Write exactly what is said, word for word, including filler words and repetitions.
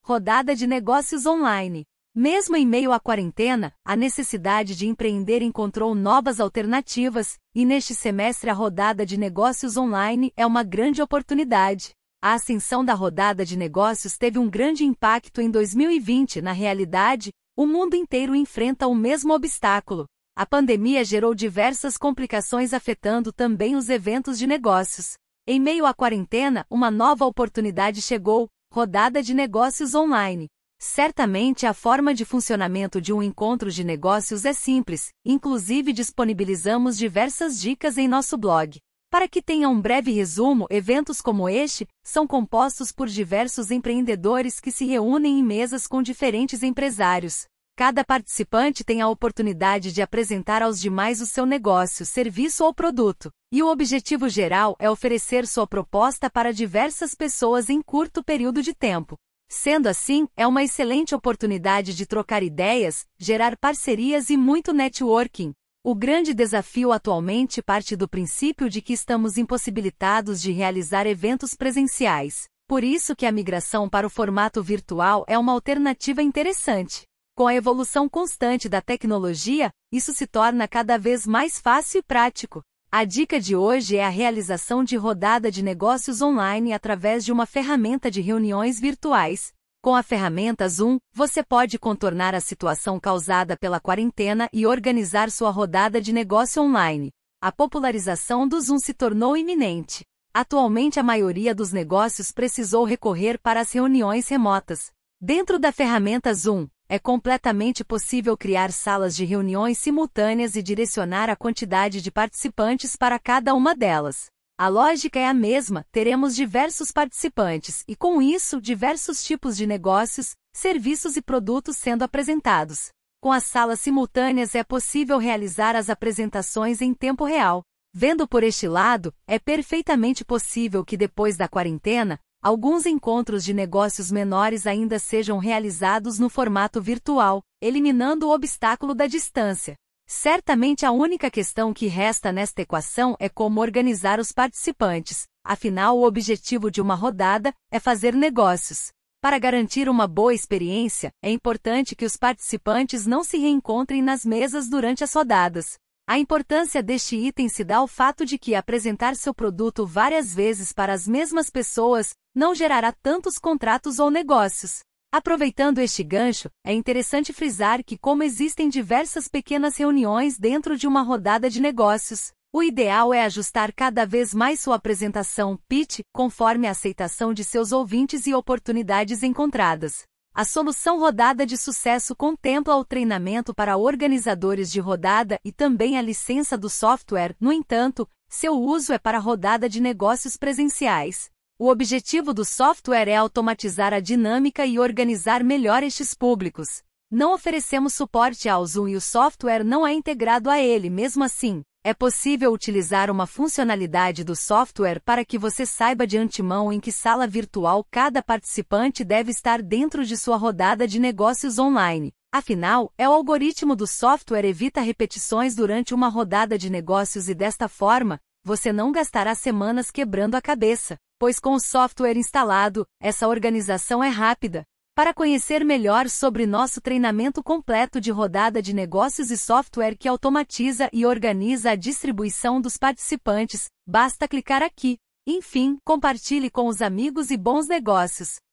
Rodada de negócios online. Mesmo em meio à quarentena, a necessidade de empreender encontrou novas alternativas, e neste semestre a rodada de negócios online é uma grande oportunidade. A ascensão da rodada de negócios teve um grande impacto em dois mil e vinte. Na realidade, o mundo inteiro enfrenta o mesmo obstáculo. A pandemia gerou diversas complicações afetando também os eventos de negócios. Em meio à quarentena, uma nova oportunidade chegou: rodada de negócios online. Certamente a forma de funcionamento de um encontro de negócios é simples, inclusive disponibilizamos diversas dicas em nosso blog. Para que tenha um breve resumo, eventos como este são compostos por diversos empreendedores que se reúnem em mesas com diferentes empresários. Cada participante tem a oportunidade de apresentar aos demais o seu negócio, serviço ou produto, e o objetivo geral é oferecer sua proposta para diversas pessoas em curto período de tempo. Sendo assim, é uma excelente oportunidade de trocar ideias, gerar parcerias e muito networking. O grande desafio atualmente parte do princípio de que estamos impossibilitados de realizar eventos presenciais. Por isso que a migração para o formato virtual é uma alternativa interessante. Com a evolução constante da tecnologia, isso se torna cada vez mais fácil e prático. A dica de hoje é a realização de rodada de negócios online através de uma ferramenta de reuniões virtuais. Com a ferramenta Zoom, você pode contornar a situação causada pela quarentena e organizar sua rodada de negócio online. A popularização do Zoom se tornou iminente. Atualmente a maioria dos negócios precisou recorrer para as reuniões remotas. Dentro da ferramenta Zoom, é completamente possível criar salas de reuniões simultâneas e direcionar a quantidade de participantes para cada uma delas. A lógica é a mesma, teremos diversos participantes e, com isso, diversos tipos de negócios, serviços e produtos sendo apresentados. Com as salas simultâneas é possível realizar as apresentações em tempo real. Vendo por este lado, é perfeitamente possível que depois da quarentena, alguns encontros de negócios menores ainda sejam realizados no formato virtual, eliminando o obstáculo da distância. Certamente a única questão que resta nesta equação é como organizar os participantes, afinal o objetivo de uma rodada é fazer negócios. Para garantir uma boa experiência, é importante que os participantes não se reencontrem nas mesas durante as rodadas. A importância deste item se dá ao fato de que apresentar seu produto várias vezes para as mesmas pessoas não gerará tantos contratos ou negócios. Aproveitando este gancho, é interessante frisar que, como existem diversas pequenas reuniões dentro de uma rodada de negócios, o ideal é ajustar cada vez mais sua apresentação pitch conforme a aceitação de seus ouvintes e oportunidades encontradas. A solução rodada de sucesso contempla o treinamento para organizadores de rodada e também a licença do software. No entanto, seu uso é para rodada de negócios presenciais. O objetivo do software é automatizar a dinâmica e organizar melhor estes públicos. Não oferecemos suporte ao Zoom e o software não é integrado a ele. Mesmo assim, é possível utilizar uma funcionalidade do software para que você saiba de antemão em que sala virtual cada participante deve estar dentro de sua rodada de negócios online. Afinal, é o algoritmo do software evita repetições durante uma rodada de negócios e desta forma, você não gastará semanas quebrando a cabeça, pois com o software instalado, essa organização é rápida. Para conhecer melhor sobre nosso treinamento completo de rodada de negócios e software que automatiza e organiza a distribuição dos participantes, basta clicar aqui. Enfim, compartilhe com os amigos e bons negócios.